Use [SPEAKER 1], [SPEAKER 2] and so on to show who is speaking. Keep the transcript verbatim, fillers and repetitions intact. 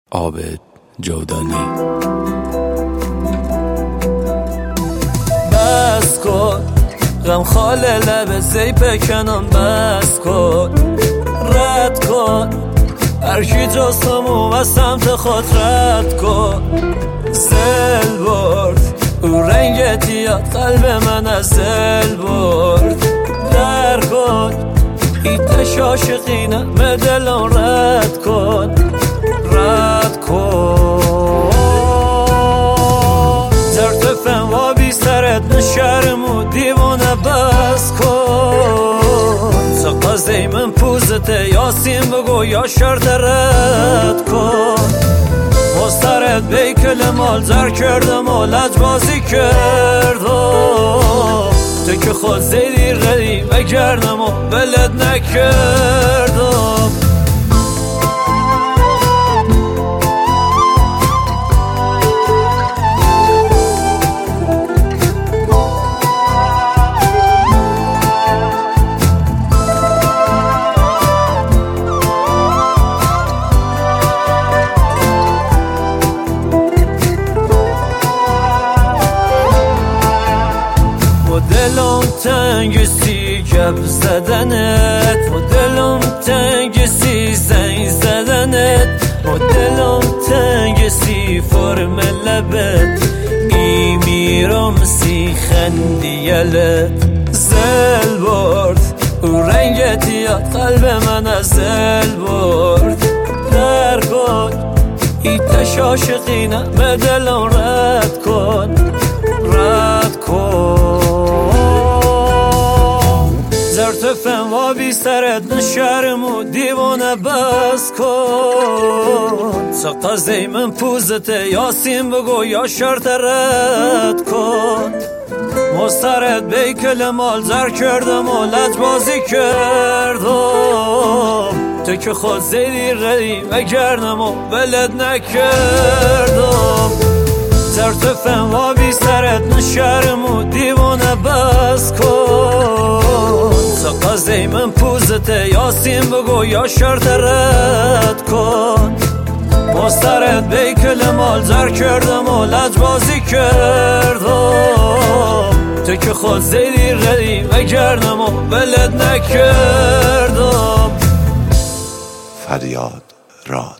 [SPEAKER 1] عابد جودانی.
[SPEAKER 2] بس کن غم خال لب زی پکنم، بس کن رد کن هر کی جستمو و سمت خود رد کن. زل برد او رنگت یاد قلب من از زل برد. در کن ایتش عاشقینم دلم رد کن رد کن. زرت فن و بی سرت نشرمو دیوانه بس کن. سقازی من پوزت یاسین بگو یا شرط رد کن. مسترد بی کلمال زر کردم و لجبازی کردم. تو که خود زیدی ردی بگردم و بلد نکردم. دلم تنگ سی گپ زدنت، و دلم تنگ سی زنگ زدنت، و دلم تنگ سی فرم لبت، ای میرم سی خندیلت. زل برد او رنگت یاد قلب من از زل برد. در کن ایتش عاشقینم دلم رد کن رد کن. زرت فن و بی سرت نشرمو دیوانه بس کن. سقازی من پوزت یاسین بگو یا شرط رد کن. مسترد بی کلمال زر کردم و لجبازی کردم. تو که خود زیدی ردی بگردم و بلد نکردم. زرت فن و بی سرت نشرمو دیوانه بس کن. سقازی من پوزت یاسین بگو یا شرط رد کن. مسترد بی کلمال زر کردم و لجبازی کردم. تو که خود زیدی ردی بگردم و بلد نکردم.
[SPEAKER 3] فریاد راد.